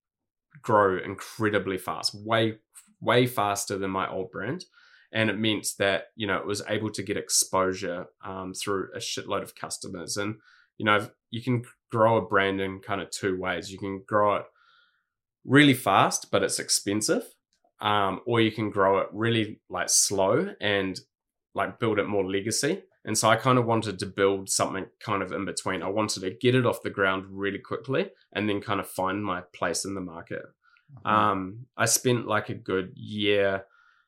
grow incredibly fast, way, way faster than my old brand. And it meant that, you know, it was able to get exposure um, through a shitload of customers. And, you know, you can grow a brand in kind of two ways. You can grow it really fast, but it's expensive. Um, or you can grow it really like slow and like build it more legacy. And so I kind of wanted to build something kind of in between. I wanted to get it off the ground really quickly and then kind of find my place in the market. Mm-hmm. Um, I spent like a good year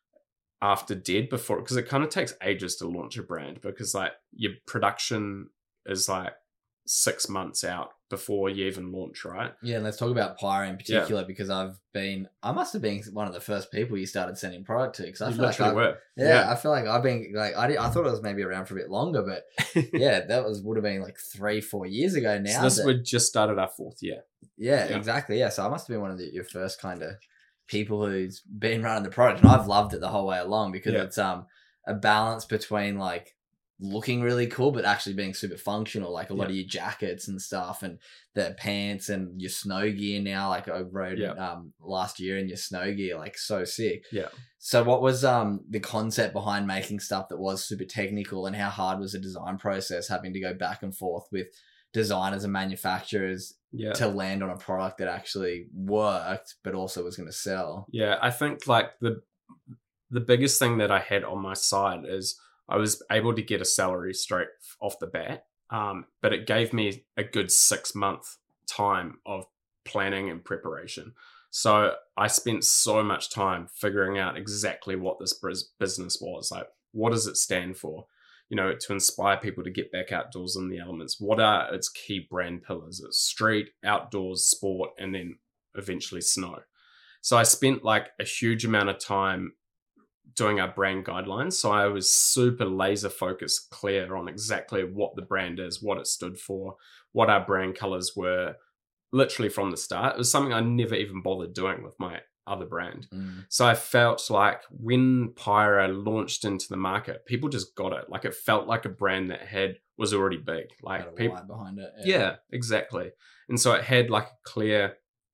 after Dead before, because it kind of takes ages to launch a brand, because like your production is like six months out before you even launch, right? Yeah, and let's talk about Pyra in particular, yeah. because I've been, I must have been one of the first people you started sending product to. Because I you feel like I, were. Yeah, yeah, I feel like I've been like I did, I thought it was maybe around for a bit longer, but yeah, that was would have been like three, four years ago now. So this that, we just started our fourth year. Yeah, yeah, exactly. Yeah, so I must have been one of the, your first kind of people who's been running the product, and I've loved it the whole way along, because yeah. it's um a balance between like looking really cool but actually being super functional, like a lot yeah. of your jackets and stuff and the pants and your snow gear now, like I rode yeah. um last year in your snow gear, like so sick. Yeah. So what was um the concept behind making stuff that was super technical, and how hard was the design process, having to go back and forth with designers and manufacturers yeah. to land on a product that actually worked but also was going to sell? Yeah, I think like the the biggest thing that I had on my side is I was able to get a salary straight off the bat, um, but it gave me a good six month time of planning and preparation. So I spent so much time figuring out exactly what this business was. Like, what does it stand for? You know, to inspire people to get back outdoors in the elements. What are its key brand pillars? It's street, outdoors, sport, and then eventually snow. So I spent like a huge amount of time doing our brand guidelines. So I was super laser focused, clear on exactly what the brand is, what it stood for, what our brand colors were, literally from the start. It was something I never even bothered doing with my other brand. Mm. So I felt like when Pyra launched into the market, people just got it. Like it felt like a brand that had was already big. Like Got a people why behind it. Yeah. yeah, exactly. And so it had like a clear,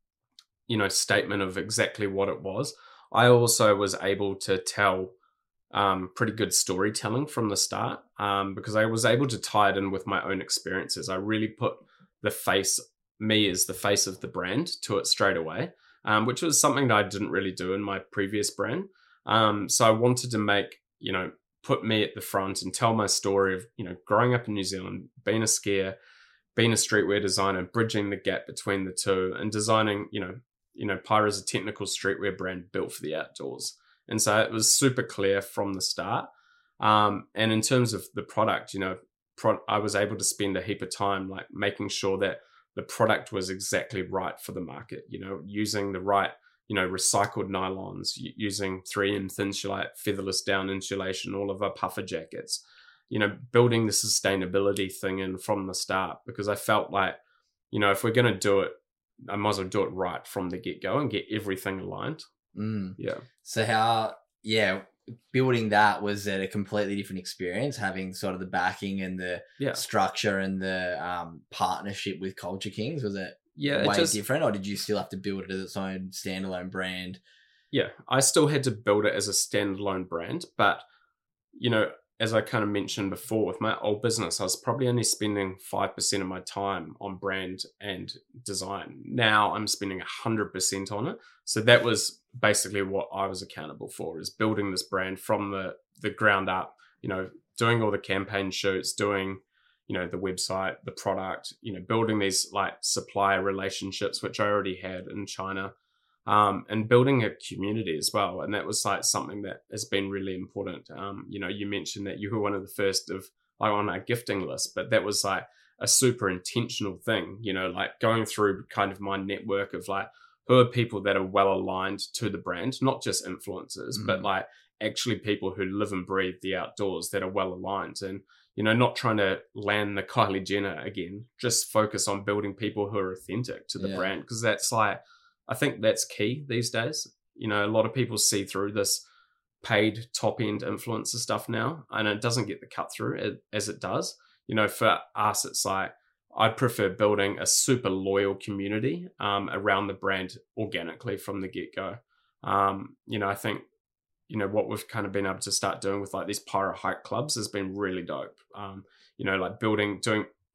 you know, statement of exactly what it was. I also was able to tell um, pretty good storytelling from the start, um, because I was able to tie it in with my own experiences. I really put the face, me as the face of the brand to it straight away, um, which was something that I didn't really do in my previous brand. Um, so I wanted to make, you know, put me at the front and tell my story of, you know, growing up in New Zealand, being a skier, being a streetwear designer, bridging the gap between the two, and designing, you know, you know, Pyra is a technical streetwear brand built for the outdoors. And so it was super clear from the start. Um, and in terms of the product, you know, pro- I was able to spend a heap of time like making sure that the product was exactly right for the market, you know, using the right, you know, recycled nylons, using three M Thinsulate, featherless down insulation, all of our puffer jackets, you know, building the sustainability thing in from the start, because I felt like, you know, if we're going to do it, I might as well do it right from the get-go and get everything aligned. Mm. Yeah. So how, yeah, building that, was it a completely different experience, having sort of the backing and the yeah. structure and the um, partnership with Culture Kings? Was it yeah, way it just, different, or did you still have to build it as its own standalone brand? Yeah, I still had to build it as a standalone brand, but, you know, as I kind of mentioned before, with my old business, I was probably only spending five percent of my time on brand and design. Now I'm spending one hundred percent on it. So that was basically what I was accountable for, is building this brand from the, the ground up, you know, doing all the campaign shoots, doing, you know, the website, the product, you know, building these like supplier relationships, which I already had in China. Um, and building a community as well. And that was like something that has been really important. Um, you know, you mentioned that you were one of the first of like on our gifting list, but that was like a super intentional thing, you know, like going through kind of my network of like, who are people that are well aligned to the brand, not just influencers, mm. but like actually people who live and breathe the outdoors that are well aligned. And, you know, not trying to land the Kylie Jenner again, just focus on building people who are authentic to the yeah. brand. Cause that's like, I think that's key these days. You know, a lot of people see through this paid top end influencer stuff now, and it doesn't get the cut through as it does. You know, for us, it's like, I'd prefer building a super loyal community um, around the brand organically from the get go. Um, you know, I think, you know, what we've kind of been able to start doing with like these Pyra hike clubs has been really dope. Um, you know, like building, doing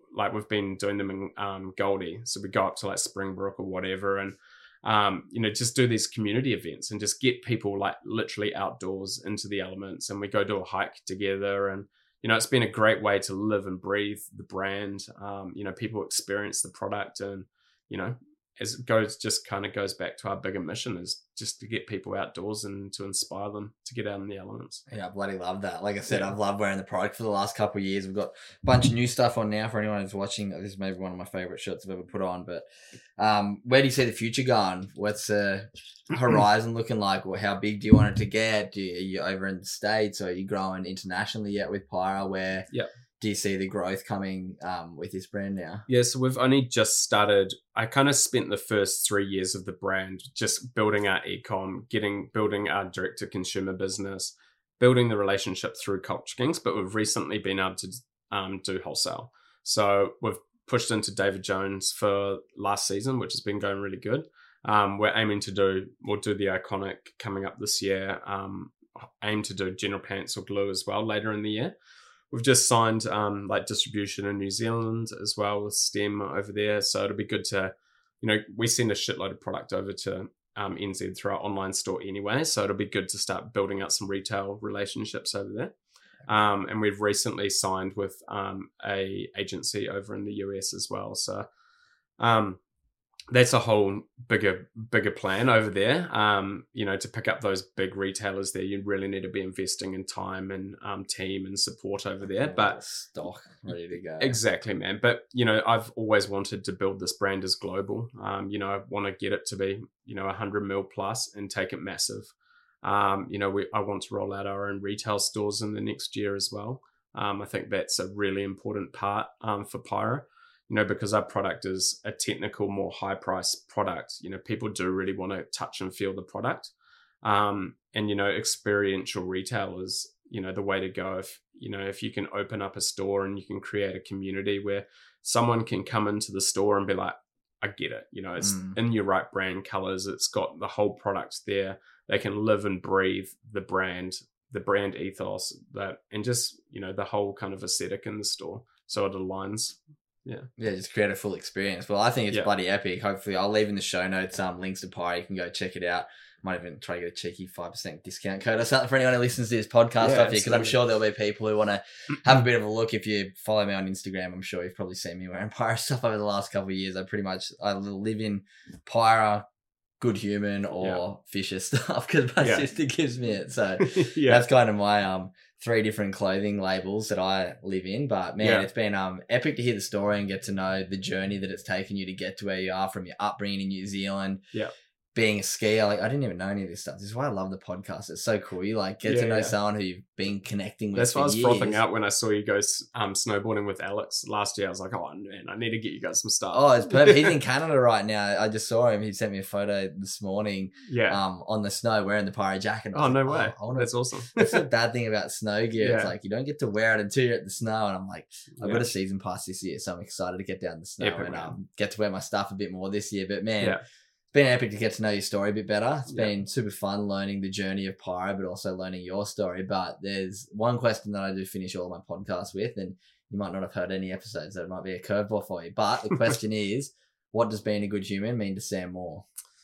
like we've been doing them in um, Goldie. So we go up to like Springbrook or whatever, and um, you know, just do these community events and just get people like literally outdoors into the elements. And we go do a hike together, and you know, it's been a great way to live and breathe the brand. Um, you know, people experience the product, and you know, as it goes, just kind of goes back to our bigger mission is just to get people outdoors and to inspire them to get out in the elements. Yeah, I bloody love that. Like I said, yeah. I've loved wearing the product for the last couple of years. We've got a bunch of new stuff on now for anyone who's watching. This is maybe one of my favorite shirts I've ever put on. But um, where do you see the future going? What's the horizon looking like? Or how big do you want it to get? Do you, are you over in the States, or are you growing internationally yet with Pyra? Where yeah. do you see the growth coming um, with this brand now? Yeah, so we've only just started. I kind of spent the first three years of the brand just building our e-com, getting, building our direct-to-consumer business, building the relationship through Culture Kings, but we've recently been able to um, do wholesale. So we've pushed into David Jones for last season, which has been going really good. Um, we're aiming to do, we'll do the Iconic coming up this year, um, aim to do General Pants or Glue as well later in the year. We've just signed um, like distribution in New Zealand as well with STEM over there. So it'll be good to, you know, we send a shitload of product over to um, N Z through our online store anyway. So it'll be good to start building out some retail relationships over there. Um, and we've recently signed with um, a agency over in the U S as well. So um, that's a whole bigger, bigger plan over there. Um, you know, to pick up those big retailers there, you really need to be investing in time and um, team and support over there. But stock ready to go. Exactly, man. But you know, I've always wanted to build this brand as global. Um, you know, I want to get it to be, you know, a hundred mil plus and take it massive. Um, you know, we I want to roll out our own retail stores in the next year as well. Um, I think that's a really important part um, for Pyra. You know, because our product is a technical, more high-priced product. You know, people do really want to touch and feel the product. Um, and, you know, experiential retail is, you know, the way to go. If, you know, if you can open up a store and you can create a community where someone can come into the store and be like, I get it. You know, it's mm. in your right brand colors. It's got the whole product there. They can live and breathe the brand, the brand ethos, that, and just, you know, the whole kind of aesthetic in the store. So it aligns. Yeah. Yeah, just create a full experience. Well, I think it's yeah. bloody epic. Hopefully, I'll leave in the show notes um links to Pyra. You can go check it out. Might even try to get a cheeky five percent discount code or something for anyone who listens to this podcast yeah, off here, because I'm sure there'll be people who want to have a bit of a look. If you follow me on Instagram, I'm sure you've probably seen me wearing Pyra stuff over the last couple of years. I pretty much I live in Pyra, Good Human, or yeah. Fisher stuff, because my yeah. sister gives me it. So yeah. that's kind of my um three different clothing labels that I live in. But man, yeah. it's been um epic to hear the story and get to know the journey that it's taken you to get to where you are, from your upbringing in New Zealand. Yeah. Being a skier, like I didn't even know any of this stuff. This is why I love the podcast. It's so cool. You like get yeah, to know yeah. someone who you've been connecting with. That's why I was years. frothing out when I saw you guys um, snowboarding with Alex last year. I was like, oh man, I need to get you guys some stuff. Oh, it's perfect. He's in Canada right now. I just saw him. He sent me a photo this morning. Yeah. Um, on the snow wearing the Pyra jacket. Oh no like, way! Oh, wanna... That's awesome. That's the bad thing about snow gear. Yeah. It's like you don't get to wear it until you're at the snow. And I'm like, I've yeah. got a season pass this year, so I'm excited to get down the snow Epic, and man. um get to wear my stuff a bit more this year. But man. Yeah. It's been epic to get to know your story a bit better. It's yeah. been super fun learning the journey of Pyra, but also learning your story. But there's one question that I do finish all my podcasts with, and you might not have heard any episodes, so it might be a curveball for you. But the question is, what does being a good human mean to Sam Moore?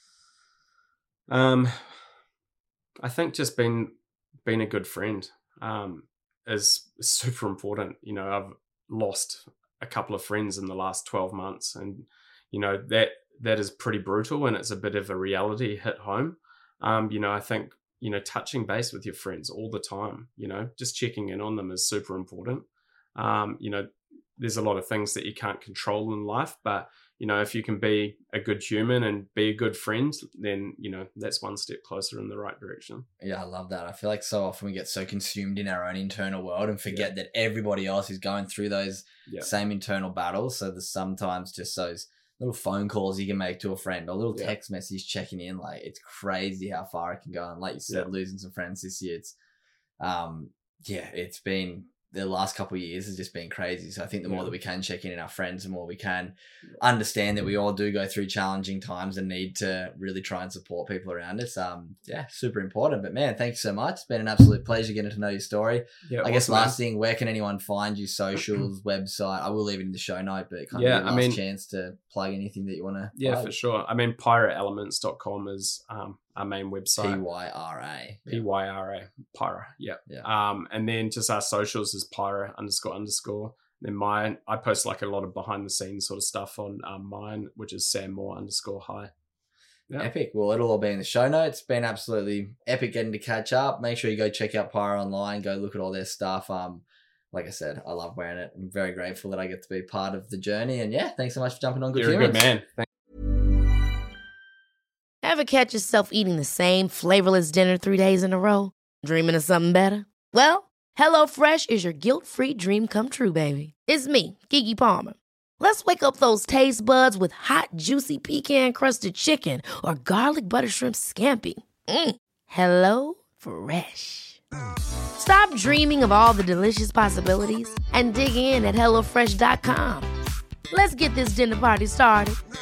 Um, I think just being being a good friend um, is super important. You know, I've lost a couple of friends in the last twelve months, and you know that. That is pretty brutal, and it's a bit of a reality hit home. Um, you know, I think, you know, touching base with your friends all the time, you know, just checking in on them is super important. Um, you know, there's a lot of things that you can't control in life, but, you know, if you can be a good human and be a good friend, then, you know, that's one step closer in the right direction. Yeah, I love that. I feel like so often we get so consumed in our own internal world and forget yeah. that everybody else is going through those yeah. same internal battles. So there's sometimes just those little phone calls you can make to a friend, or little yeah. text message checking in. Like, it's crazy how far it can go. And like you said, yeah. losing some friends this year, it's, um, yeah, it's been the last couple of years has just been crazy. So I think the more Yeah. that we can check in in our friends, the more we can understand that we all do go through challenging times and need to really try and support people around us. Um, yeah, super important. But man, thank you so much. It's been an absolute pleasure getting to know your story. Yeah, I guess awesome, last man. thing, where can anyone find you? Socials, website? I will leave it in the show note, but kind Yeah, of your I last mean- chance to plug anything that you want to. Yeah, for sure. I mean, pyra elements dot com is um, our main P website. Y R A. P Y R A, Pyra. Yeah. Yeah. Um, and then just our socials is Pyra underscore underscore. Then mine, I post like a lot of behind the scenes sort of stuff on um, mine, which is Sam Moore underscore hi. Yeah. Epic. Well, it'll all be in the show notes. It's been absolutely epic getting to catch up. Make sure you go check out Pyra online. Go look at all their stuff. Um, like I said, I love wearing it. I'm very grateful that I get to be part of the journey. And yeah, thanks so much for jumping on Good You're Humans. a good man. Thank Ever catch yourself eating the same flavorless dinner three days in a row? Dreaming of something better? Well, HelloFresh is your guilt-free dream come true, baby. It's me, Keke Palmer. Let's wake up those taste buds with hot, juicy pecan-crusted chicken or garlic butter shrimp scampi. Mm. Hello Fresh. Stop dreaming of all the delicious possibilities and dig in at hello fresh dot com. Let's get this dinner party started.